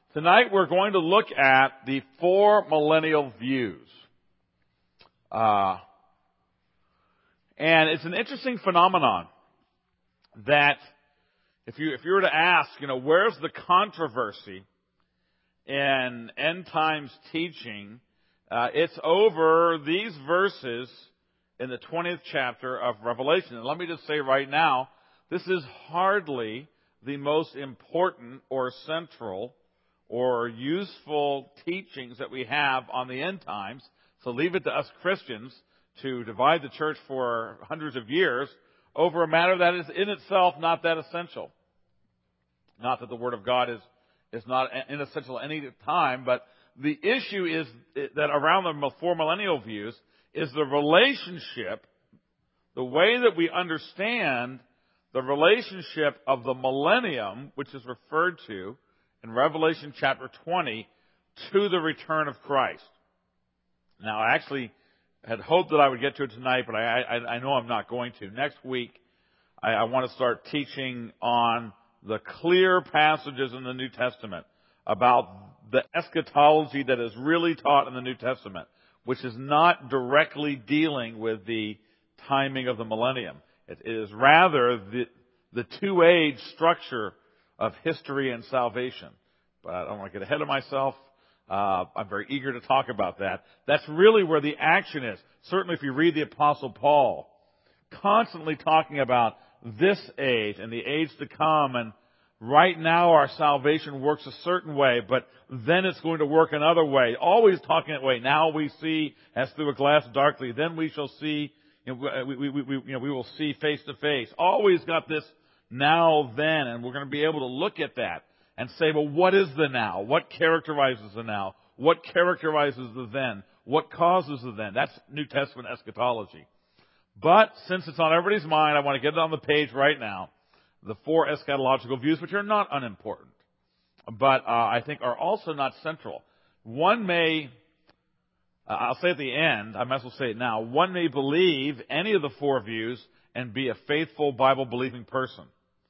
Tonight we're going to look at the four millennial views. And it's an interesting phenomenon that if you were to ask, where's the controversy in end times teaching, it's over these verses in the 20th chapter of Revelation. And let me just say right now, this is hardly the most important or central or useful teachings that we have on the end times. So leave it to us Christians to divide the church for hundreds of years over a matter that is in itself not that essential. Not that the Word of God is not inessential at any time, but the issue is that around the four millennial views is the relationship, the way that we understand the relationship of the millennium, which is referred to in Revelation chapter 20, to the return of Christ. Now, I actually had hoped that I would get to it tonight, but I know I'm not going to. Next week, I want to start teaching on the clear passages in the New Testament about the eschatology that is really taught in the New Testament, which is not directly dealing with the timing of the millennium. It is rather the two-age structure of history and salvation. But I don't want to get ahead of myself. I'm very eager to talk about that. That's really where the action is. Certainly if you read the Apostle Paul, constantly talking about this age and the age to come, and right now our salvation works a certain way, but then it's going to work another way. Always talking that way. Now we see as through a glass darkly, then we shall see, we will see face to face. Always got this now, then, and we're going to be able to look at that and say, well, what is the now? What characterizes the now? What characterizes the then? What causes the then? That's New Testament eschatology. But since it's on everybody's mind, I want to get it on the page right now. The four eschatological views, which are not unimportant, but I think are also not central. One may, I'll say at the end, I might as well say it now, one may believe any of the four views and be a faithful Bible-believing person.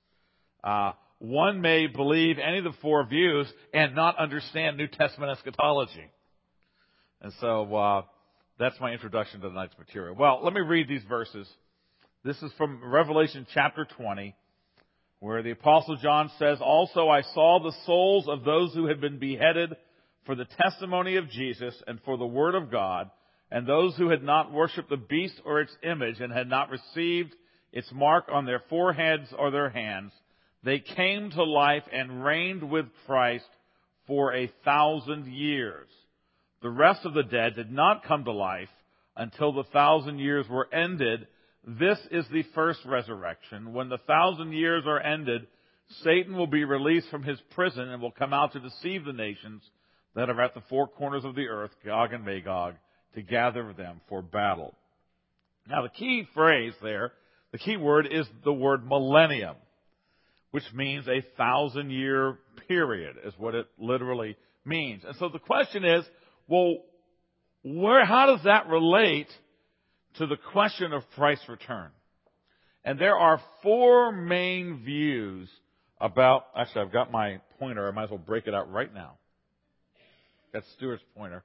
One may believe any of the four views and not understand New Testament eschatology. And so that's my introduction to tonight's material. Well, let me read these verses. This is from Revelation chapter 20, where the Apostle John says, "Also I saw the souls of those who had been beheaded for the testimony of Jesus and for the word of God, and those who had not worshipped the beast or its image and had not received its mark on their foreheads or their hands. They came to life and reigned with Christ for 1,000 years. The rest of the dead did not come to life until the 1,000 years were ended. This is the first resurrection. When the 1,000 years are ended, Satan will be released from his prison and will come out to deceive the nations that are at the four corners of the earth, Gog and Magog, to gather them for battle." Now the key phrase there, the key word is the word millennium, which means 1,000-year period is what it literally means. And so the question is, well, how does that relate to the question of Christ's return? And there are four main views about, actually I've got my pointer, I might as well break it out right now. That's Stuart's pointer.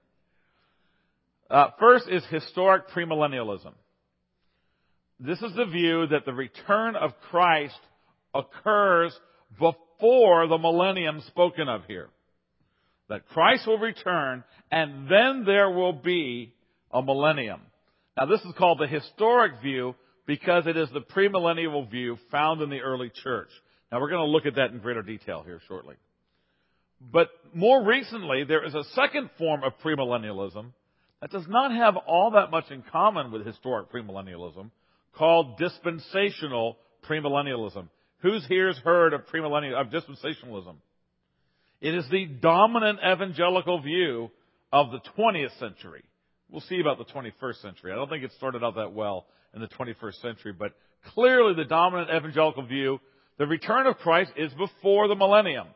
First is historic premillennialism. This is the view that the return of Christ occurs before the millennium spoken of here. That Christ will return and then there will be a millennium. Now this is called the historic view because it is the premillennial view found in the early church. Now we're going to look at that in greater detail here shortly. But more recently, there is a second form of premillennialism that does not have all that much in common with historic premillennialism, called dispensational premillennialism. Who's here's heard of dispensationalism? It is the dominant evangelical view of the 20th century. We'll see about the 21st century. I don't think it started out that well in the 21st century, but clearly the dominant evangelical view, the return of Christ is before the millennium.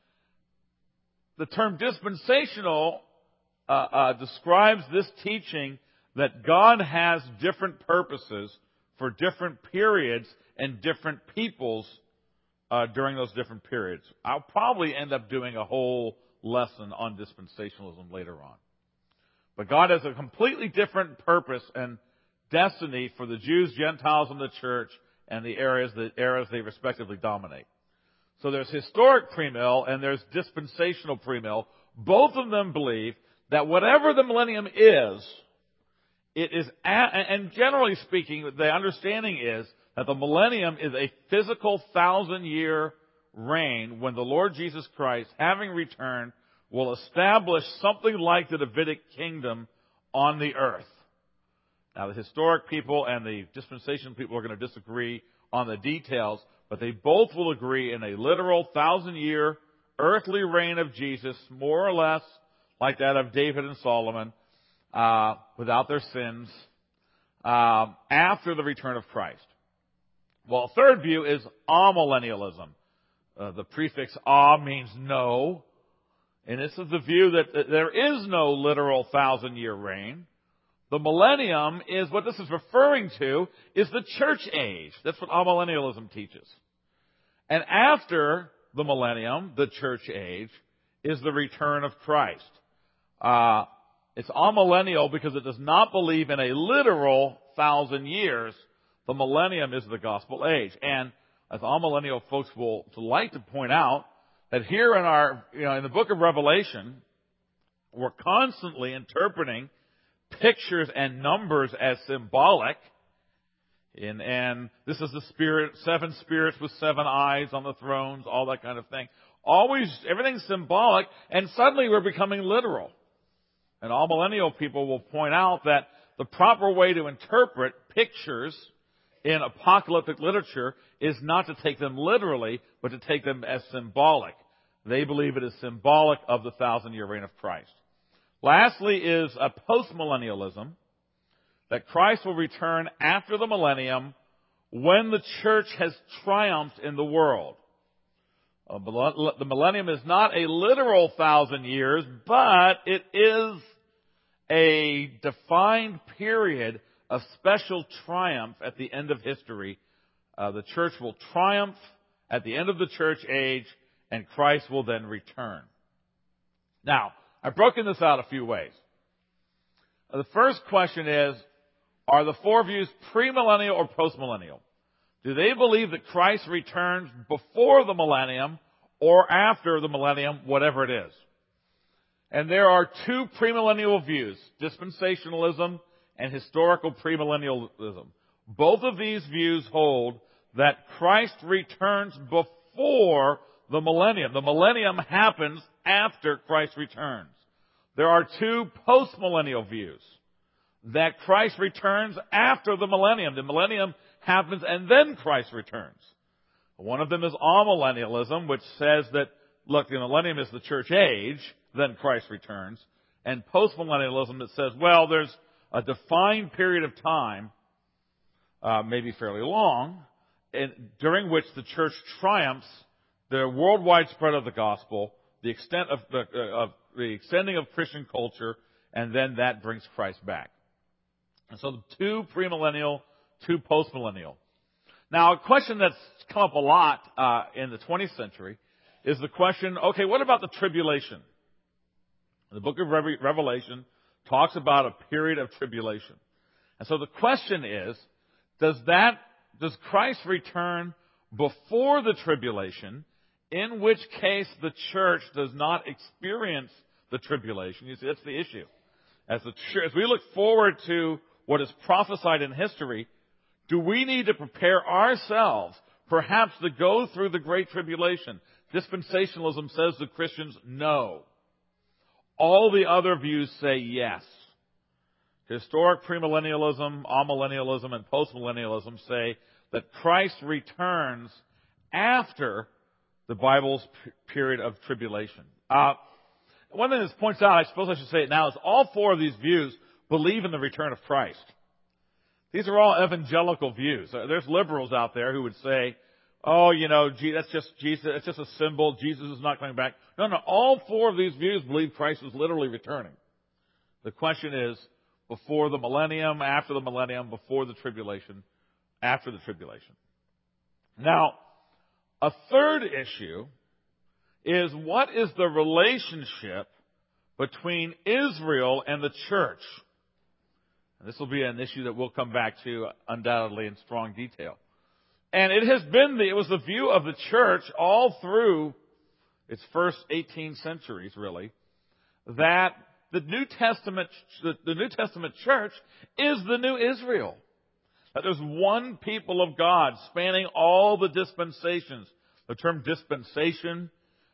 The term dispensational describes this teaching that God has different purposes for different periods and different peoples during those different periods. I'll probably end up doing a whole lesson on dispensationalism later on. But God has a completely different purpose and destiny for the Jews, Gentiles, and the church, and the eras they respectively dominate. So there's historic premill and there's dispensational premill. Both of them believe that whatever the millennium is, it is, and generally speaking, the understanding is that the millennium is a physical 1,000-year reign when the Lord Jesus Christ, having returned, will establish something like the Davidic kingdom on the earth. Now, the historic people and the dispensational people are going to disagree on the details, but they both will agree in a literal 1,000-year earthly reign of Jesus, more or less like that of David and Solomon, without their sins, after the return of Christ. Well, a third view is amillennialism. The prefix "a" means no, and this is the view that there is no literal 1,000-year reign. The millennium is what this is referring to is the church age. That's what amillennialism teaches. And after the millennium, the church age, is the return of Christ. It's amillennial because it does not believe in a literal 1,000 years. The millennium is the gospel age. And as amillennial folks will like to point out, that here in the book of Revelation, we're constantly interpreting pictures and numbers as symbolic. And this is the seven spirits with 7 eyes on the thrones, all that kind of thing. Always, everything's symbolic, and suddenly we're becoming literal. And all millennial people will point out that the proper way to interpret pictures in apocalyptic literature is not to take them literally, but to take them as symbolic. They believe it is symbolic of the 1,000-year reign of Christ. Lastly is a postmillennialism, that Christ will return after the millennium when the church has triumphed in the world. The millennium is not a literal 1,000 years, but it is a defined period of special triumph at the end of history. The church will triumph at the end of the church age, and Christ will then return. Now, I've broken this out a few ways. The first question is, are the four views premillennial or postmillennial? Do they believe that Christ returns before the millennium or after the millennium, whatever it is? And there are two premillennial views, dispensationalism and historical premillennialism. Both of these views hold that Christ returns before the millennium. The millennium happens after Christ returns. There are two postmillennial views, that Christ returns after the millennium. The millennium happens and then Christ returns. One of them is amillennialism, which says that, look, the millennium is the church age, then Christ returns. And postmillennialism that says, well, there's a defined period of time, maybe fairly long, during which the church triumphs, the worldwide spread of the gospel, the extent of the extending of Christian culture, and then that brings Christ back. And so two premillennial, two postmillennial. Now, a question that's come up a lot in the 20th century is the question, okay, what about the tribulation? The book of Revelation talks about a period of tribulation. And so the question is, does Christ return before the tribulation, in which case the church does not experience the tribulation? You see, that's the issue. As we look forward to what is prophesied in history, do we need to prepare ourselves perhaps to go through the Great Tribulation? Dispensationalism says to Christians, no. All the other views say yes. Historic premillennialism, amillennialism, and postmillennialism say that Christ returns after the Bible's period of tribulation. One thing that points out, I suppose I should say it now, is all four of these views believe in the return of Christ. These are all evangelical views. There's liberals out there who would say, oh, that's just Jesus, it's just a symbol, Jesus is not coming back. No, all four of these views believe Christ is literally returning. The question is, before the millennium, after the millennium, before the tribulation, after the tribulation. Now, a third issue is what is the relationship between Israel and the church? And this will be an issue that we'll come back to undoubtedly in strong detail. And it was the view of the church all through its first 18 centuries, really, that the New Testament church is the new Israel. That there's one people of God spanning all the dispensations. The term dispensation,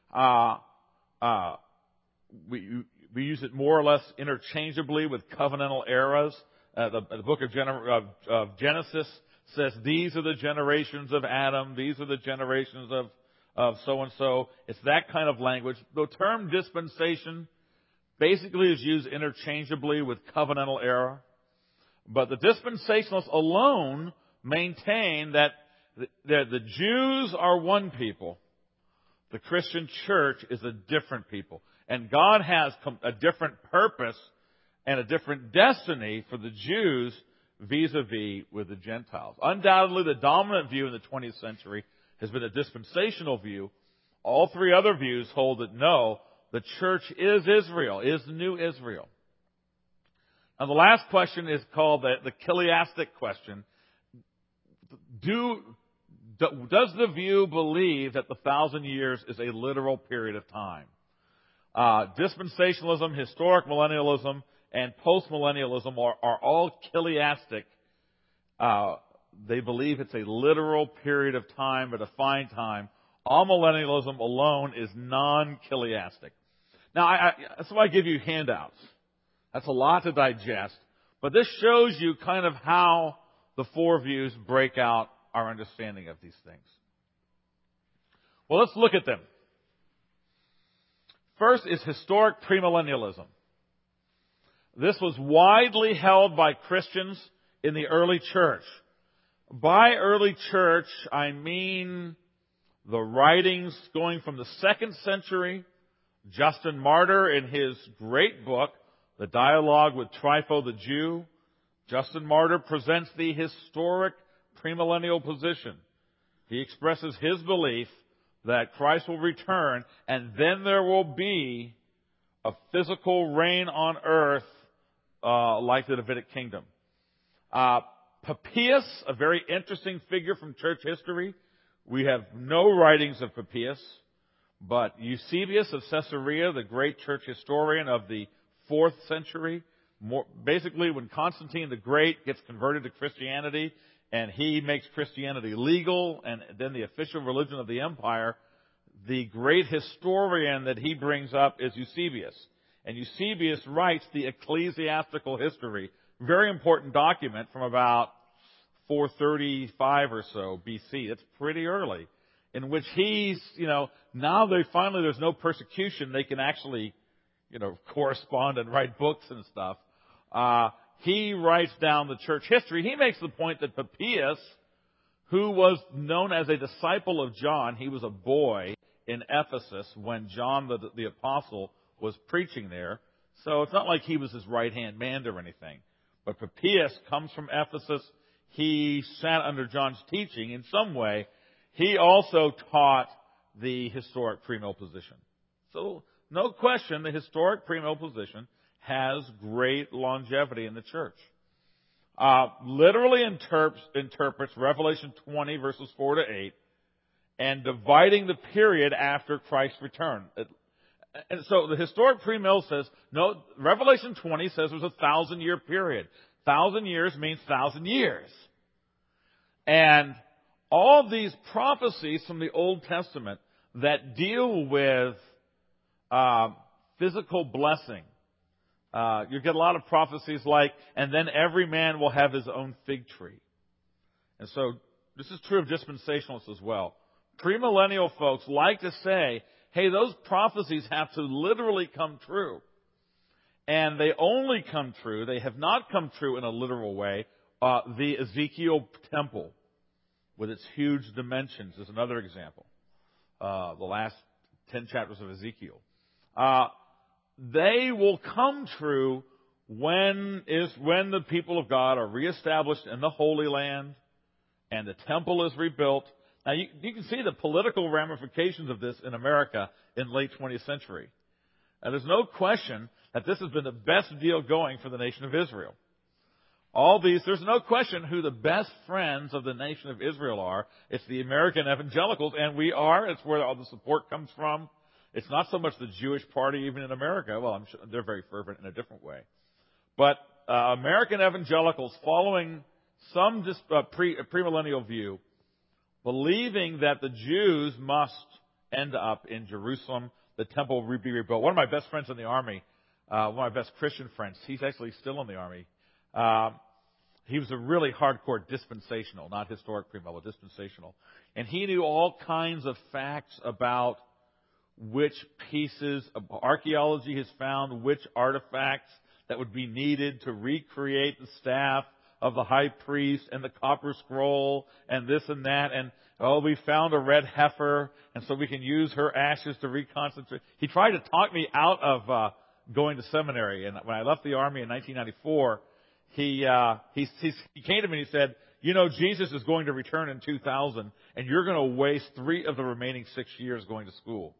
we use it more or less interchangeably with covenantal eras. The book of Genesis says these are the generations of Adam, these are the generations of so-and-so. It's that kind of language. The term dispensation basically is used interchangeably with covenantal era. But the dispensationalists alone maintain that the Jews are one people. The Christian church is a different people. And God has a different purpose and a different destiny for the Jews vis-a-vis with the Gentiles. Undoubtedly, the dominant view in the 20th century has been a dispensational view. All three other views hold that no, the church is Israel, is the new Israel. Now, the last question is called the chiliastic question. Does the view believe that the 1,000 years is a literal period of time? Dispensationalism, historic millennialism, and postmillennialism are all chiliastic. They believe it's a literal period of time, a defined time. Amillennialism alone is non-chiliastic. Now, that's why I give you handouts. That's a lot to digest. But this shows you kind of how the four views break out our understanding of these things. Well, let's look at them. First is historic premillennialism. This was widely held by Christians in the early church. By early church, I mean the writings going from the 2nd century. Justin Martyr, in his great book, The Dialogue with Trypho the Jew, Justin Martyr presents the historic premillennial position. He expresses his belief that Christ will return and then there will be a physical reign on earth like the Davidic kingdom. Papias, a very interesting figure from church history. We have no writings of Papias, but Eusebius of Caesarea, the great church historian of the 4th century, basically when Constantine the Great gets converted to Christianity and he makes Christianity legal and then the official religion of the empire, the great historian that he brings up is Eusebius. And Eusebius writes the Ecclesiastical History, very important document from about 435 or so BC. It's pretty early, in which now there's no persecution. They can actually, correspond and write books and stuff. He writes down the church history. He makes the point that Papias, who was known as a disciple of John, he was a boy in Ephesus when John the apostle was preaching there. So it's not like he was his right-hand man or anything. But Papias comes from Ephesus. He sat under John's teaching in some way. He also taught the historic premill position. So no question, the historic premill position has great longevity in the church. Literally interprets Revelation 20 verses 4 to 8 and dividing the period after Christ's return. And so the historic premill says, no, Revelation 20 says there's a 1,000-year period. 1,000 years means 1,000 years. And all these prophecies from the Old Testament that deal with physical blessing. You get a lot of prophecies like, and then every man will have his own fig tree. And so this is true of dispensationalists as well. Premillennial folks like to say, hey, those prophecies have to literally come true. And they only come true, they have not come true in a literal way. The Ezekiel temple with its huge dimensions is another example. The last 10 chapters of Ezekiel. They will come true when the people of God are reestablished in the Holy Land and the temple is rebuilt. Now, you can see the political ramifications of this in America in late 20th century. And there's no question that this has been the best deal going for the nation of Israel. There's no question who the best friends of the nation of Israel are. It's the American evangelicals, and we are. It's where all the support comes from. It's not so much the Jewish party even in America. Well, I'm sure they're very fervent in a different way. But American evangelicals, following some premillennial view, believing that the Jews must end up in Jerusalem, the temple will be rebuilt. One of my best friends in the Army, one of my best Christian friends, he's actually still in the Army. He was a really hardcore dispensational, not historic premillennial, dispensational. And he knew all kinds of facts about which pieces of archaeology has found, which artifacts that would be needed to recreate the staff of the high priest and the copper scroll and this and that. And, we found a red heifer, and so we can use her ashes to reconstitute. He tried to talk me out of going to seminary. And when I left the Army in 1994, he came to me and he said, Jesus is going to return in 2000, and you're going to waste 3 of the remaining 6 years going to school.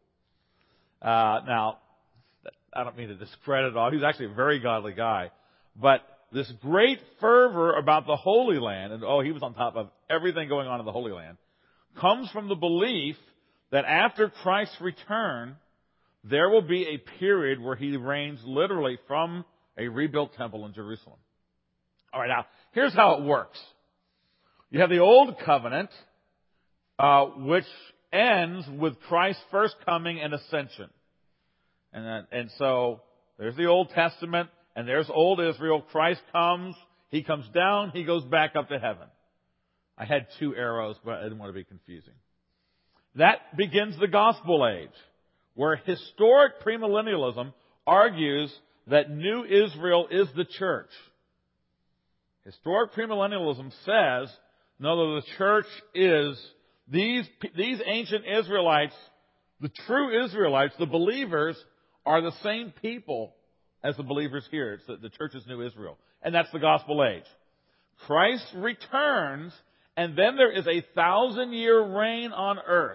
Now, I don't mean to discredit all. He's actually a very godly guy. But this great fervor about the Holy Land, and he was on top of everything going on in the Holy Land, comes from the belief that after Christ's return, there will be a period where he reigns literally from a rebuilt temple in Jerusalem. All right, now, here's how it works. You have the Old Covenant, which ends with Christ's first coming and ascension. And so there's the Old Testament, and there's old Israel. Christ comes, he comes down, he goes back up to heaven. I had 2 arrows, but I didn't want to be confusing. That begins the gospel age, where historic premillennialism argues that new Israel is the church. Historic premillennialism says, no, the church is these ancient Israelites, the true Israelites, the believers, are the same people as the believers here. It's the church is new Israel. And that's the gospel age. Christ returns, and then there is a 1,000-year reign on earth.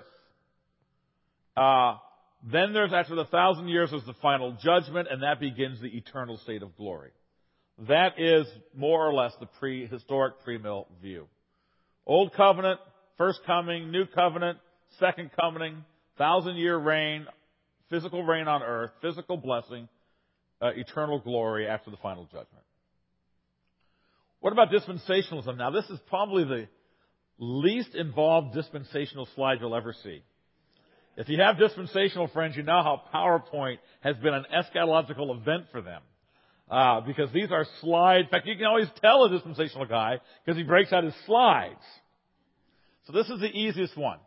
Then after the 1,000 years, there's the final judgment, and that begins the eternal state of glory. That is more or less the prehistoric premill view. Old covenant, first coming, new covenant, second coming, 1,000-year reign, physical reign on earth, physical blessing, eternal glory after the final judgment. What about dispensationalism? Now, this is probably the least involved dispensational slide you'll ever see. If you have dispensational friends, you know how PowerPoint has been an eschatological event for them. Because these are slides. In fact, you can always tell a dispensational guy because he breaks out his slides. So this is the easiest one.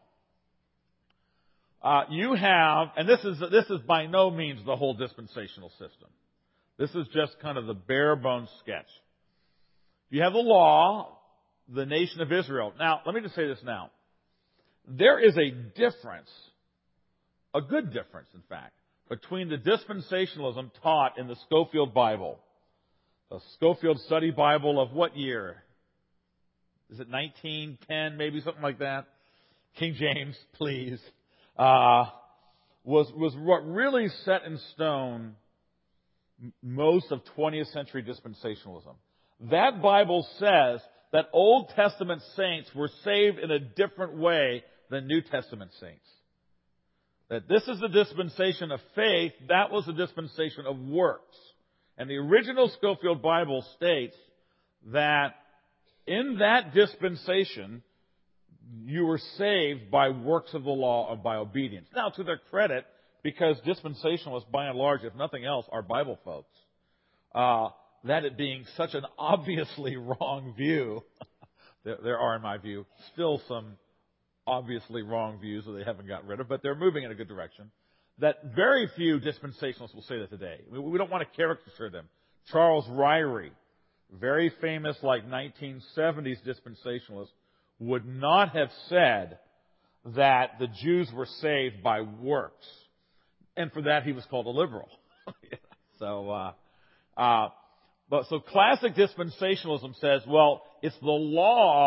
And this is by no means the whole dispensational system. This is just kind of the bare bones sketch. You have the law, the nation of Israel. Now, let me just say this now. There is a difference, a good difference, in fact, between the dispensationalism taught in the Scofield Bible. The Scofield Study Bible of what year? Is it 1910, maybe something like that? King James, please. Was what really set in stone most of 20th century dispensationalism. That Bible says that Old Testament saints were saved in a different way than New Testament saints. That this is the dispensation of faith, that was the dispensation of works. And the original Scofield Bible states that in that dispensation, you were saved by works of the law or by obedience. Now, to their credit, because dispensationalists, by and large, if nothing else, are Bible folks, that it being such an obviously wrong view, there are, in my view, still some obviously wrong views that they haven't gotten rid of, but they're moving in a good direction, that very few dispensationalists will say that today. We don't want to caricature them. Charles Ryrie, very famous, like 1970s dispensationalist, would not have said that the Jews were saved by works. And for that, he was called a liberal. So classic dispensationalism says, well, it's the law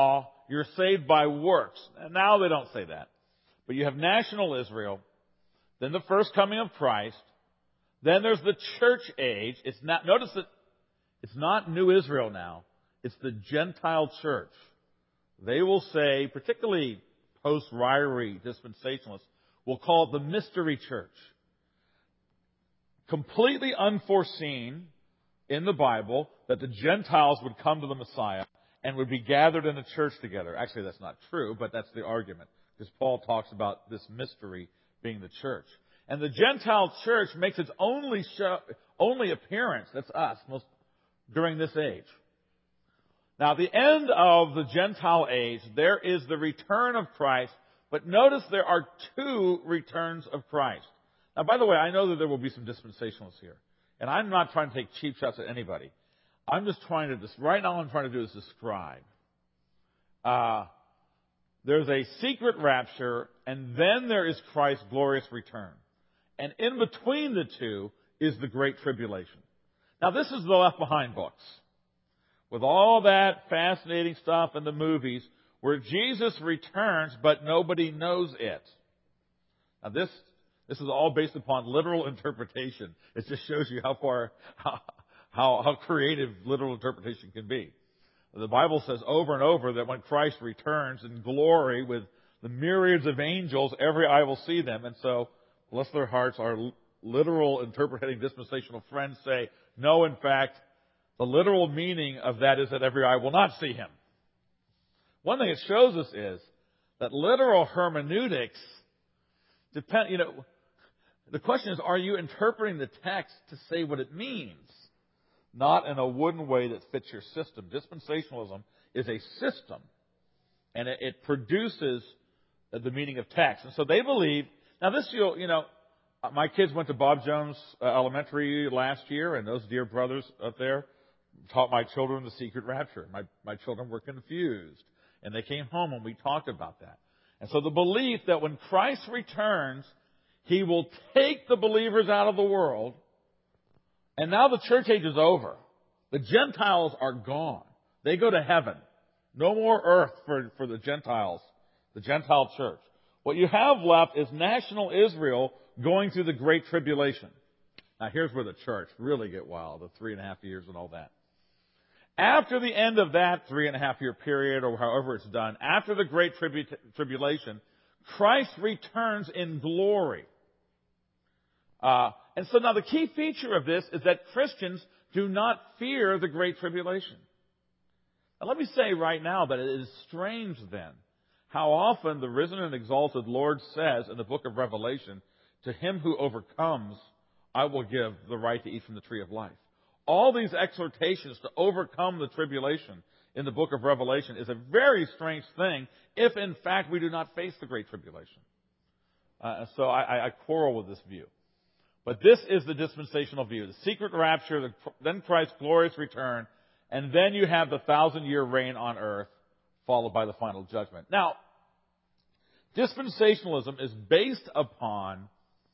you're saved by works. And now they don't say that. But you have national Israel, then the first coming of Christ, then there's the church age. Notice that it's not New Israel now. It's the Gentile church. They will say, particularly post-Ryrie dispensationalists, will call it the mystery church. Completely unforeseen in the Bible that the Gentiles would come to the Messiah and would be gathered in a church together. Actually, that's not true, but that's the argument, because Paul talks about this mystery being the church. And the Gentile church makes its only appearance, that's us, during this age. Now, at the end of the Gentile age, there is the return of Christ, but notice there are two returns of Christ. Now, by the way, I know that there will be some dispensationalists here, and I'm not trying to take cheap shots at anybody. I'm just trying to, right now what I'm trying to do is describe. There's a secret rapture, and then there is Christ's glorious return. And in between the two is the Great Tribulation. Now, this is the Left Behind books. With all that fascinating stuff in the movies where Jesus returns, but nobody knows it. Now, this is all based upon literal interpretation. It just shows you how creative literal interpretation can be. The Bible says over and over that when Christ returns in glory with the myriads of angels, every eye will see them. And so, bless their hearts, our literal interpreting dispensational friends say, no, in fact, the literal meaning of that is that every eye will not see him. One thing it shows us is that literal hermeneutics depend, the question is, are you interpreting the text to say what it means? Not in a wooden way that fits your system. Dispensationalism is a system, and it produces the meaning of text. And so they believe, now this, my kids went to Bob Jones Elementary last year, and those dear brothers up there taught my children the secret rapture. My children were confused, and they came home and we talked about that. And so the belief that when Christ returns, He will take the believers out of the world, and now the church age is over. The Gentiles are gone. They go to heaven. No more earth for the Gentiles, the Gentile church. What you have left is national Israel going through the Great Tribulation. Now here's where the church really get wild, the 3.5 years and all that. After the end of that 3.5 year period, or however it's done, after the Great Tribulation, Christ returns in glory. And so now the key feature of this is that Christians do not fear the Great Tribulation. Now let me say right now that it is strange then how often the risen and exalted Lord says in the book of Revelation, to him who overcomes, I will give the right to eat from the tree of life. All these exhortations to overcome the tribulation in the book of Revelation is a very strange thing if in fact we do not face the Great Tribulation. So I quarrel with this view. But this is the dispensational view. The secret rapture, then Christ's glorious return, and then you have the 1,000-year reign on earth, followed by the final judgment. Now, dispensationalism is based upon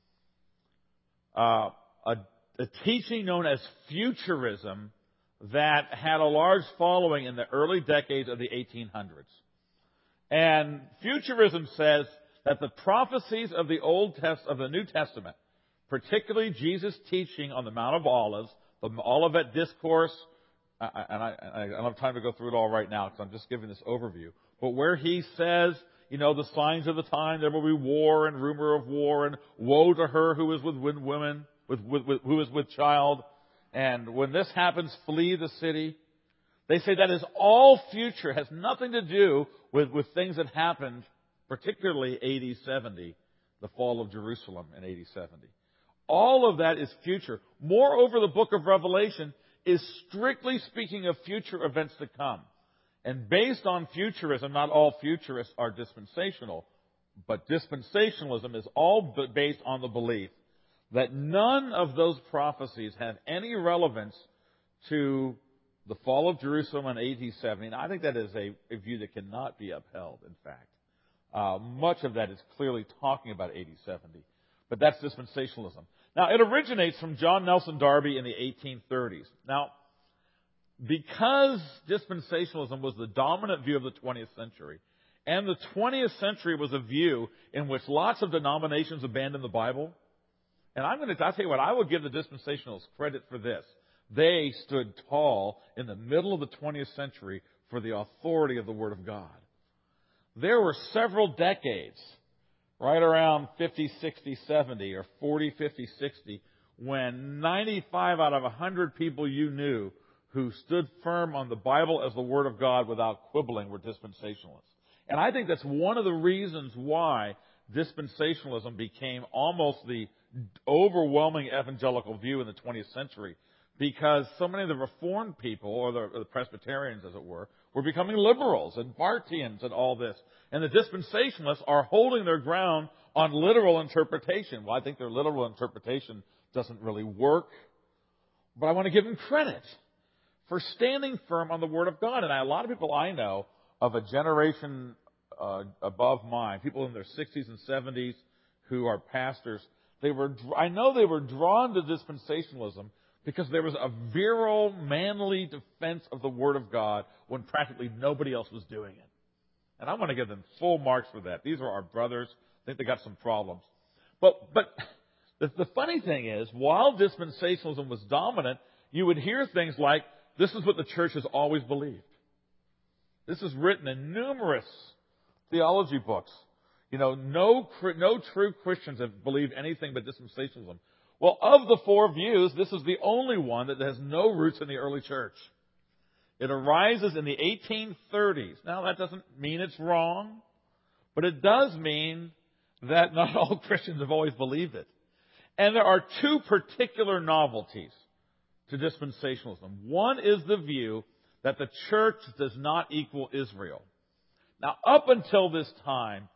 a teaching known as futurism that had a large following in the early decades of the 1800s. And futurism says that the prophecies of the New Testament, particularly Jesus' teaching on the Mount of Olives, the Olivet Discourse, and I don't have time to go through it all right now because I'm just giving this overview, but where he says, the signs of the time, there will be war and rumor of war, and woe to her who is with women, who is with child, and when this happens, flee the city. They say that is all future, has nothing to do with things that happened, particularly AD 70, the fall of Jerusalem in AD 70. All of that is future. Moreover, the book of Revelation is strictly speaking of future events to come. And based on futurism, not all futurists are dispensational, but dispensationalism is all based on the belief that none of those prophecies have any relevance to the fall of Jerusalem in AD 70. And I think that is a view that cannot be upheld, in fact. Much of that is clearly talking about AD 70. But that's dispensationalism. Now, it originates from John Nelson Darby in the 1830s. Now, because dispensationalism was the dominant view of the 20th century, and the 20th century was a view in which lots of denominations abandoned the Bible, and I'll tell you what, I will give the dispensationalists credit for this. They stood tall in the middle of the 20th century for the authority of the Word of God. There were several decades, right around 50, 60, 70, or 40, 50, 60, when 95 out of 100 people you knew who stood firm on the Bible as the Word of God without quibbling were dispensationalists. And I think that's one of the reasons why dispensationalism became almost the overwhelming evangelical view in the 20th century, because so many of the Reformed people, or the Presbyterians as it were becoming liberals and Bartians and all this. And the dispensationalists are holding their ground on literal interpretation. Well, I think their literal interpretation doesn't really work, but I want to give them credit for standing firm on the Word of God. And a lot of people I know of a generation above mine, people in their 60s and 70s who are pastors, I know they were drawn to dispensationalism because there was a virile, manly defense of the Word of God when practically nobody else was doing it. And I want to give them full marks for that. These are our brothers. I think they got some problems. But the funny thing is, while dispensationalism was dominant, you would hear things like, this is what the church has always believed. This is written in numerous theology books. No true Christians have believed anything but dispensationalism. Well, of the four views, this is the only one that has no roots in the early church. It arises in the 1830s. Now, that doesn't mean it's wrong, but it does mean that not all Christians have always believed it. And there are two particular novelties to dispensationalism. One is the view that the church does not equal Israel. Now, up until this time,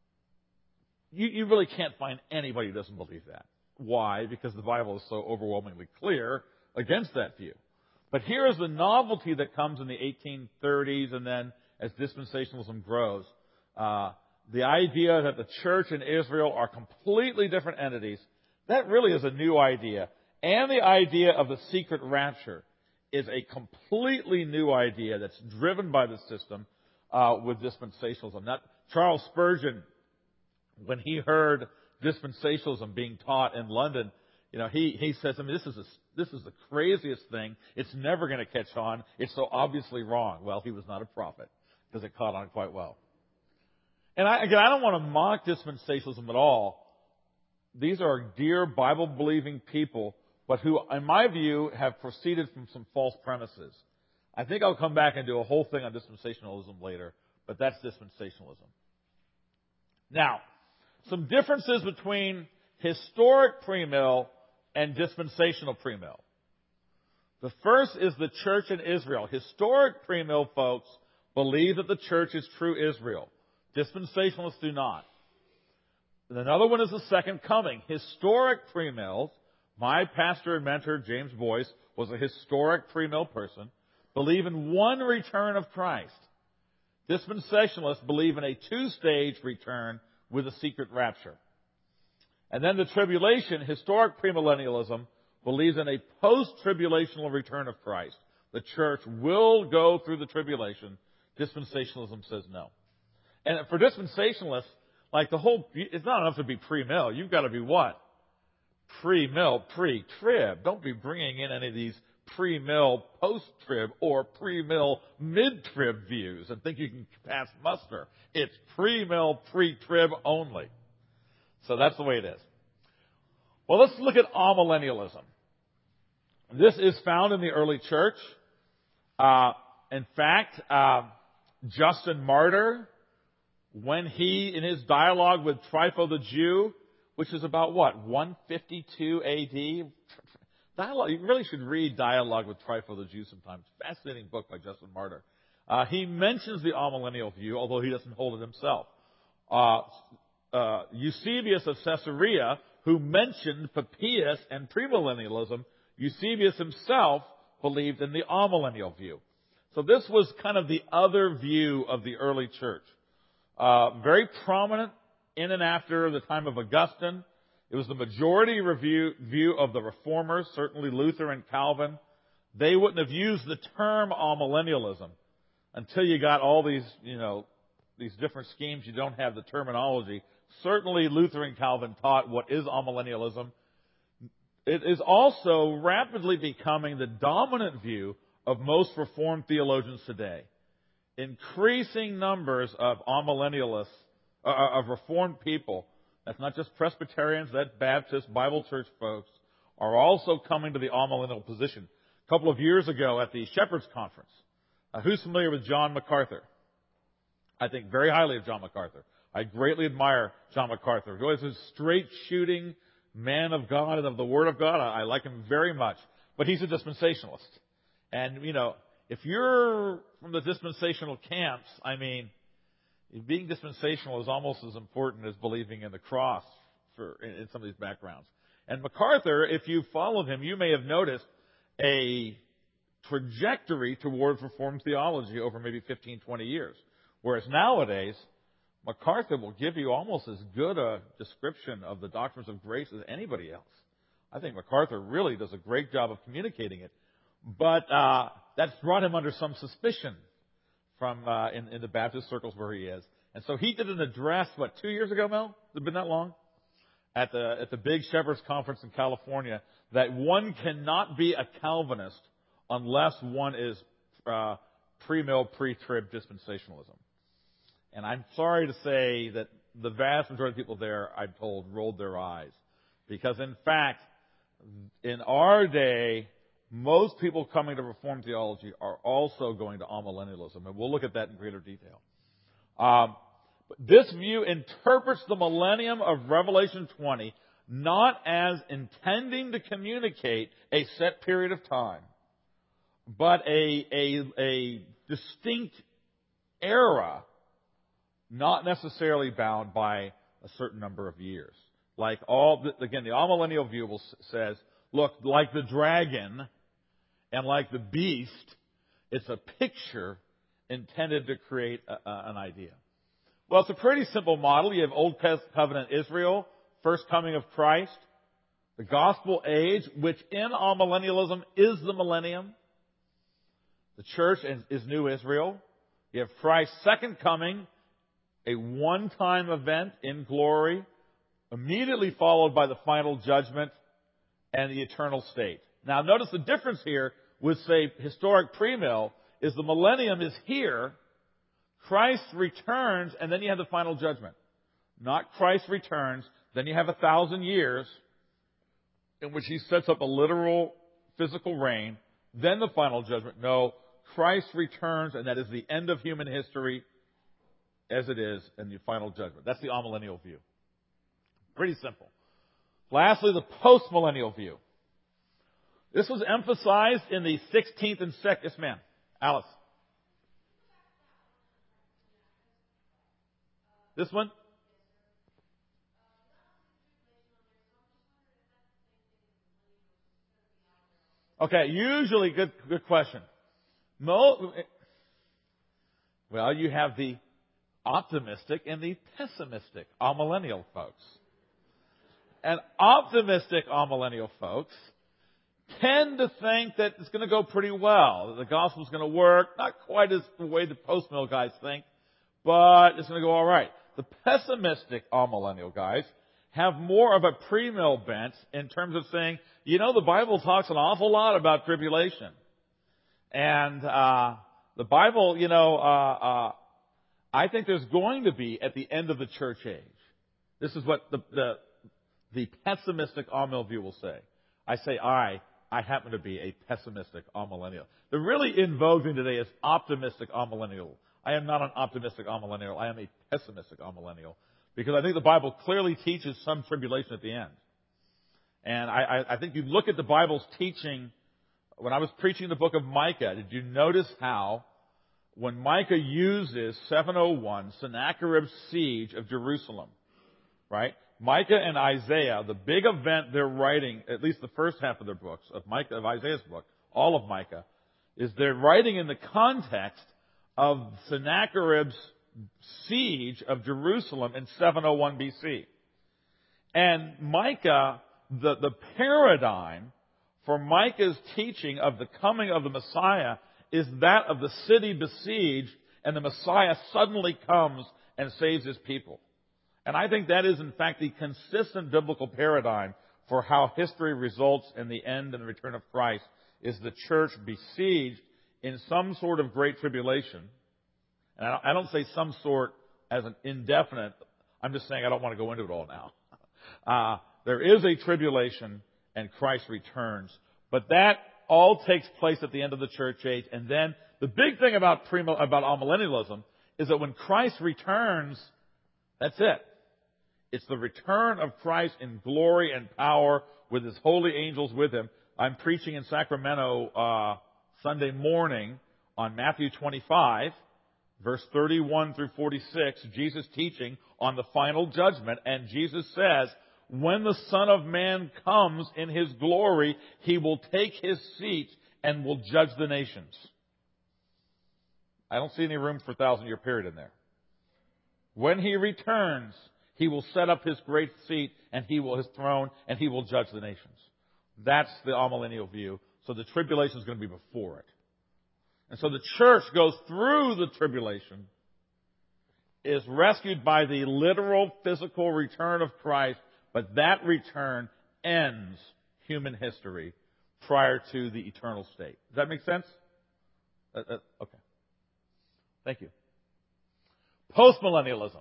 you really can't find anybody who doesn't believe that. Why? Because the Bible is so overwhelmingly clear against that view. But here is the novelty that comes in the 1830s, and then as dispensationalism grows, the idea that the church and Israel are completely different entities. That really is a new idea. And the idea of the secret rapture is a completely new idea that's driven by the system with dispensationalism. Charles Spurgeon, when he heard dispensationalism being taught in London, he says, this is the craziest thing. It's never going to catch on. It's so obviously wrong. Well, he was not a prophet because it caught on quite well. And I don't want to mock dispensationalism at all. These are dear Bible-believing people, but who, in my view, have proceeded from some false premises. I think I'll come back and do a whole thing on dispensationalism later, but that's dispensationalism. Now, some differences between historic premill and dispensational premill. The first is the church in Israel. Historic premill folks believe that the church is true Israel. Dispensationalists do not. And another one is the second coming. Historic premills, my pastor and mentor, James Boyce, was a historic premill person, believe in one return of Christ. Dispensationalists believe in a two-stage return with a secret rapture. And then the tribulation, historic premillennialism, believes in a post-tribulational return of Christ. The church will go through the tribulation. Dispensationalism says no. And for dispensationalists, it's not enough to be pre-mill. You've got to be what? Pre-mill, pre-trib. Don't be bringing in any of these pre-mill, post-trib, or pre-mill, mid-trib views and think you can pass muster. It's pre-mill, pre-trib only. So that's the way it is. Well, let's look at amillennialism. This is found in the early church. In fact, Justin Martyr, when he, in his dialogue with Trypho the Jew, which is about 152 AD, you really should read Dialogue with Trypho the Jew sometimes. Fascinating book by Justin Martyr. He mentions the amillennial view, although he doesn't hold it himself. Eusebius of Caesarea, who mentioned Papias and premillennialism, Eusebius himself believed in the amillennial view. So this was kind of the other view of the early church. Very prominent in and after the time of Augustine. It was the majority view of the Reformers, certainly Luther and Calvin. they wouldn't have used the term amillennialism until you got all these, these different schemes. You don't have the terminology. Certainly Luther and Calvin taught what is amillennialism. It is also rapidly becoming the dominant view of most Reformed theologians today. Increasing numbers of amillennialists, of Reformed people, that's not just Presbyterians, that's Baptist, Bible church folks, are also coming to the amillennial position. A couple of years ago at the Shepherds Conference, who's familiar with John MacArthur? I think very highly of John MacArthur. I greatly admire John MacArthur. He was a straight-shooting man of God and of the Word of God. I like him very much. But he's a dispensationalist. And, if you're from the dispensational camps, being dispensational is almost as important as believing in the cross in some of these backgrounds. And MacArthur, if you followed him, you may have noticed a trajectory towards Reformed theology over maybe 15, 20 years. Whereas nowadays, MacArthur will give you almost as good a description of the doctrines of grace as anybody else. I think MacArthur really does a great job of communicating it. But that's brought him under some suspicion from in the Baptist circles where he is. And so he did an address, 2 years ago, Mel? Has it been that long? At the big Shepherds Conference in California, that one cannot be a Calvinist unless one is pre-mill, pre-trib dispensationalism. And I'm sorry to say that the vast majority of people there, I'm told, rolled their eyes. Because in fact, in our day, most people coming to Reformed theology are also going to amillennialism. And we'll look at that in greater detail. This view interprets the millennium of Revelation 20 not as intending to communicate a set period of time, but a distinct era, not necessarily bound by a certain number of years. Like the amillennial view says, look, like the dragon and like the beast, it's a picture intended to create an idea. Well, it's a pretty simple model. You have Old Covenant Israel, first coming of Christ, the gospel age, which in amillennialism is the millennium. The church is new Israel. You have Christ's second coming, a one-time event in glory, immediately followed by the final judgment and the eternal state. Now, notice the difference here with, say, historic premill is the millennium is here, Christ returns, and then you have the final judgment. Not Christ returns, then you have 1,000 years in which He sets up a literal physical reign, then the final judgment. No, Christ returns, and that is the end of human history as it is in the final judgment. That's the amillennial view. Pretty simple. Lastly, the postmillennial view. This was emphasized in the 16th and 2nd. Yes, ma'am. Alice. This one? Okay, usually good question. Well, you have the optimistic and the pessimistic amillennial folks. And optimistic amillennial folks tend to think that it's going to go pretty well, that the gospel's going to work, not quite as the way the post-mill guys think, but it's going to go all right. The pessimistic amillennial guys have more of a pre-mill bent in terms of saying, the Bible talks an awful lot about tribulation. And the Bible, I think there's going to be at the end of the church age. This is what the pessimistic amillennial view will say. I say I happen to be a pessimistic amillennial. The really in vogue thing today is optimistic amillennial. I am not an optimistic amillennial. I am a pessimistic amillennial because I think the Bible clearly teaches some tribulation at the end. And I think you look at the Bible's teaching. When I was preaching the book of Micah, did you notice how when Micah uses 701, Sennacherib's siege of Jerusalem, right? Micah and Isaiah, the big event they're writing, at least the first half of their books, of Isaiah's book, all of Micah, is they're writing in the context of Sennacherib's siege of Jerusalem in 701 BC. And Micah, the paradigm For Micah's teaching of the coming of the Messiah is that of the city besieged, and the Messiah suddenly comes and saves his people. And I think that is, in fact, the consistent biblical paradigm for how history results in the end and the return of Christ, is the church besieged in some sort of great tribulation. And I don't say some sort as an indefinite. I'm just saying I don't want to go into it all now. There is a tribulation and Christ returns. But that all takes place at the end of the church age. And then the big thing about amillennialism is that when Christ returns, that's it. It's the return of Christ in glory and power with his holy angels with him. I'm preaching in Sacramento Sunday morning on Matthew 25, verse 31 through 46, Jesus teaching on the final judgment. And Jesus says, when the Son of Man comes in his glory, he will take his seat and will judge the nations. I don't see any room for 1,000-year period in there. When he returns, he will set up his great seat and his throne, and he will judge the nations. That's the amillennial view. So the tribulation is going to be before it. And so the church goes through the tribulation, is rescued by the literal physical return of Christ, but that return ends human history prior to the eternal state. Does that make sense? Okay. Thank you. Postmillennialism.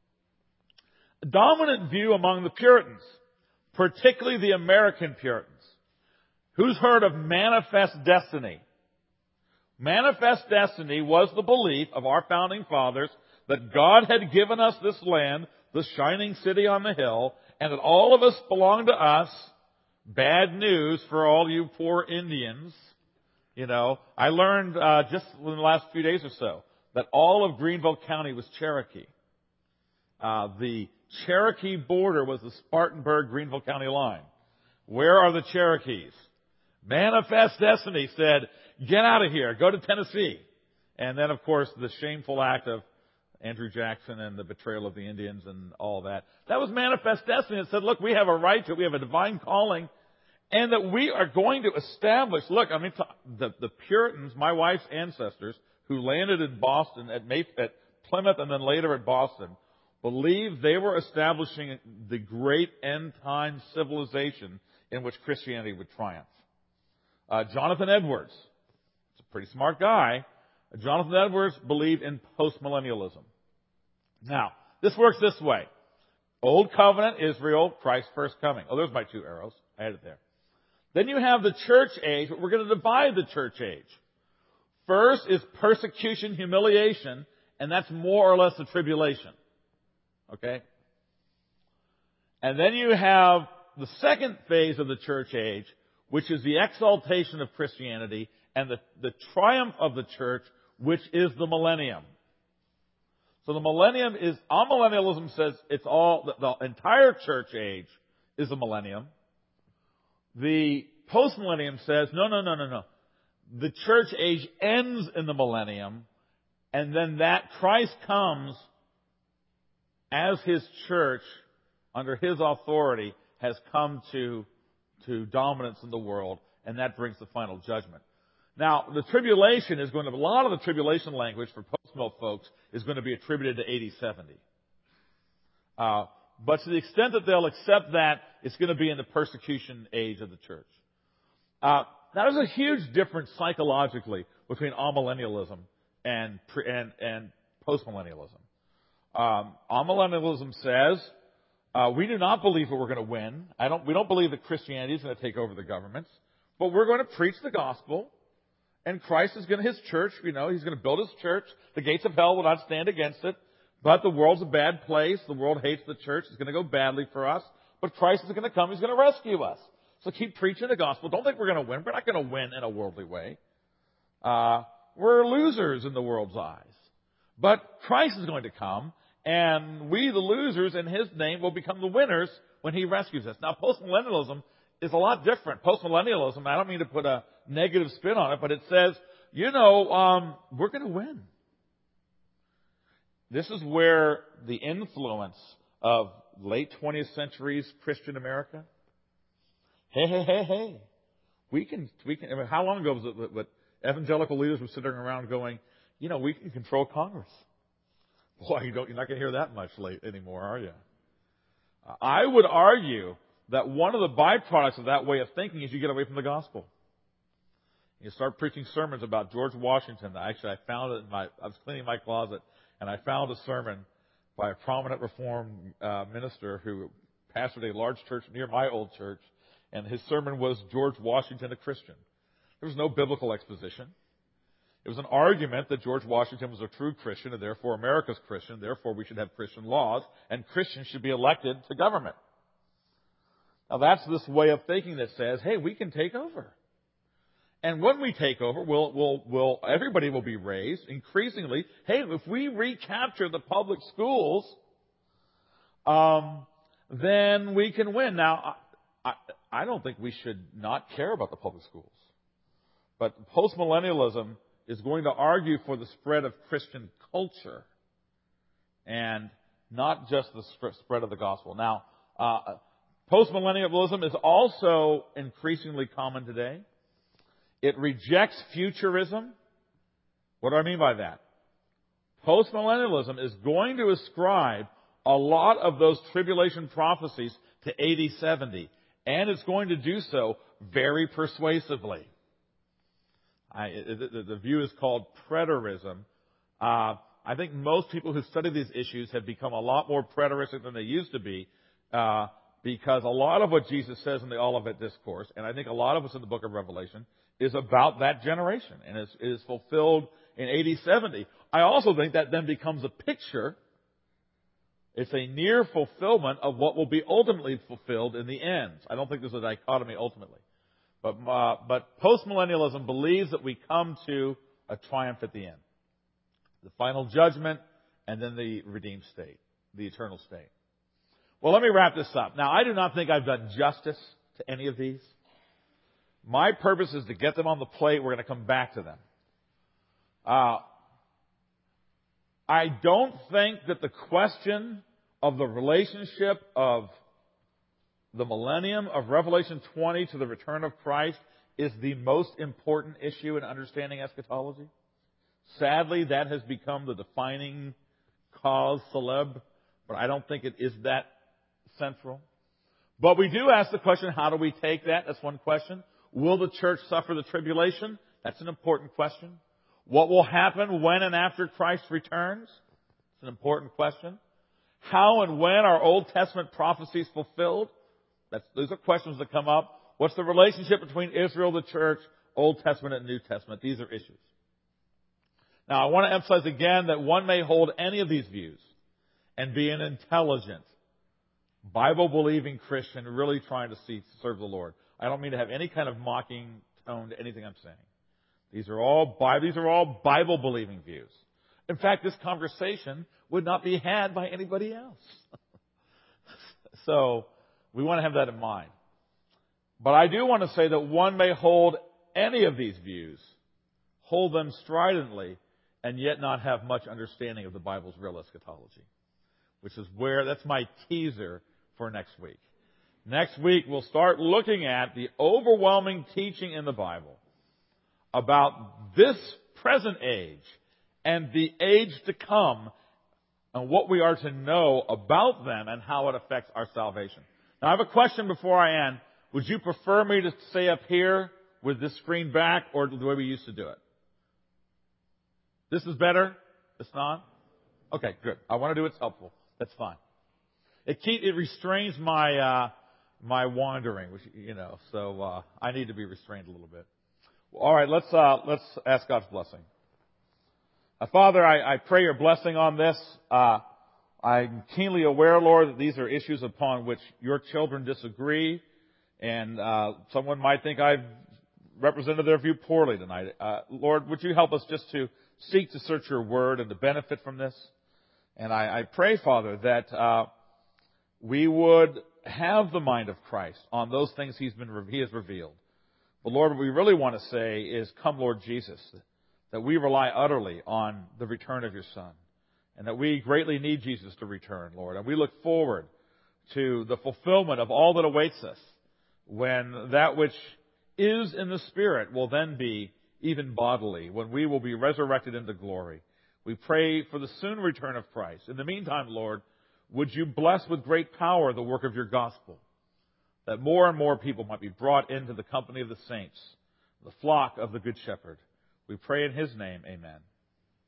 A dominant view among the Puritans, particularly the American Puritans. Who's heard of manifest destiny? Manifest destiny was the belief of our founding fathers that God had given us this land, the shining city on the hill, and that all of us belong to us. Bad news for all you poor Indians. You know, I learned just in the last few days or so that all of Greenville County was Cherokee. The Cherokee border was the Spartanburg-Greenville County line. Where are the Cherokees? Manifest destiny said, get out of here, go to Tennessee. And then, of course, the shameful act of Andrew Jackson and the betrayal of the Indians and all that. That was manifest destiny. It said, look, we have a right to it. We have a divine calling. And that we are going to establish, look, I mean, the Puritans, my wife's ancestors, who landed in Boston at Plymouth and then later at Boston, believed they were establishing the great end-time civilization in which Christianity would triumph. Jonathan Edwards, he's a pretty smart guy. Jonathan Edwards believed in postmillennialism. Now, this works this way. Old Covenant, Israel, Christ's first coming. Oh, there's my two arrows. I had it there. Then you have the church age, but we're going to divide the church age. First is persecution, humiliation, and that's more or less the tribulation. Okay? And then you have the second phase of the church age, which is the exaltation of Christianity and the triumph of the church, which is the millennium. So the millennium is, amillennialism says it's all, the entire church age is a millennium. The postmillennium says, no. The church age ends in the millennium, and then that Christ comes as his church, under his authority, has come to dominance in the world, and that brings the final judgment. Now, the tribulation is going to, a lot of the tribulation language for post-mill folks is going to be attributed to 80-70. But to the extent that they'll accept that, it's going to be in the persecution age of the church. Now, there's a huge difference psychologically between amillennialism and postmillennialism. Amillennialism says, we do not believe that we're going to win. We don't believe that Christianity is going to take over the governments, but we're going to preach the gospel. And Christ is going to, his church, he's going to build his church. The gates of hell will not stand against it. But the world's a bad place. The world hates the church. It's going to go badly for us. But Christ is going to come. He's going to rescue us. So keep preaching the gospel. Don't think we're going to win. We're not going to win in a worldly way. We're losers in the world's eyes. But Christ is going to come. And we, the losers, in his name, will become the winners when he rescues us. Now, postmillennialism is a lot different. Postmillennialism, I don't mean to put a negative spin on it, but it says, we're going to win. This is where the influence of late 20th century's Christian America, hey, I mean, how long ago was it that evangelical leaders were sitting around going, we can control Congress? Boy, you're not going to hear that much anymore, are you? I would argue that one of the byproducts of that way of thinking is you get away from the gospel. You start preaching sermons about George Washington. Actually, I found it I was cleaning my closet, and I found a sermon by a prominent Reformed minister who pastored a large church near my old church, and his sermon was George Washington a Christian. There was no biblical exposition. It was an argument that George Washington was a true Christian, and therefore America's Christian, therefore we should have Christian laws, and Christians should be elected to government. Now that's this way of thinking that says, hey, we can take over. And when we take over, everybody will be raised increasingly. Hey, if we recapture the public schools, then we can win. Now, I don't think we should not care about the public schools. But postmillennialism is going to argue for the spread of Christian culture and not just the spread of the gospel. Now, postmillennialism is also increasingly common today. It rejects futurism. What do I mean by that? Postmillennialism is going to ascribe a lot of those tribulation prophecies to AD 70, and it's going to do so very persuasively. The view is called preterism. I think most people who study these issues have become a lot more preteristic than they used to be, because a lot of what Jesus says in the Olivet Discourse, and I think a lot of us in the book of Revelation, is about that generation, and it is fulfilled in AD 70. I also think that then becomes a picture. It's a near fulfillment of what will be ultimately fulfilled in the end. I don't think there's a dichotomy ultimately. But postmillennialism believes that we come to a triumph at the end. The final judgment, and then the redeemed state, the eternal state. Well, let me wrap this up. Now, I do not think I've done justice to any of these. My purpose is to get them on the plate. We're going to come back to them. I don't think that the question of the relationship of the millennium of Revelation 20 to the return of Christ is the most important issue in understanding eschatology. Sadly, that has become the defining cause célèbre, but I don't think it is that central. But we do ask the question, how do we take that? That's one question. Will the church suffer the tribulation? That's an important question. What will happen when and after Christ returns? It's an important question. How and when are Old Testament prophecies fulfilled? Those are questions that come up. What's the relationship between Israel, the church, Old Testament and New Testament? These are issues. Now, I want to emphasize again that one may hold any of these views and be an intelligent, Bible-believing Christian really trying to serve the Lord. I don't mean to have any kind of mocking tone to anything I'm saying. These are all Bible-believing views. In fact, this conversation would not be had by anybody else. So, we want to have that in mind. But I do want to say that one may hold any of these views, hold them stridently, and yet not have much understanding of the Bible's real eschatology. That's my teaser for next week. Next week, we'll start looking at the overwhelming teaching in the Bible about this present age and the age to come and what we are to know about them and how it affects our salvation. Now, I have a question before I end. Would you prefer me to stay up here with this screen back or the way we used to do it? This is better? It's not? Okay, good. I want to do what's helpful. That's fine. It restrains my wandering, which, so I need to be restrained a little bit. All right, let's ask God's blessing. Father, I pray your blessing on this. I'm keenly aware, Lord, that these are issues upon which your children disagree, and someone might think I've represented their view poorly tonight. Lord, would you help us just to seek to search your word and to benefit from this? And I pray, Father, that we would have the mind of Christ on those things He has revealed. But Lord, what we really want to say is, come Lord Jesus, that we rely utterly on the return of your Son, and that we greatly need Jesus to return, Lord. And we look forward to the fulfillment of all that awaits us when that which is in the Spirit will then be even bodily, when we will be resurrected into glory. We pray for the soon return of Christ. In the meantime, Lord, would you bless with great power the work of your gospel, that more and more people might be brought into the company of the saints, the flock of the Good Shepherd. We pray in his name, amen.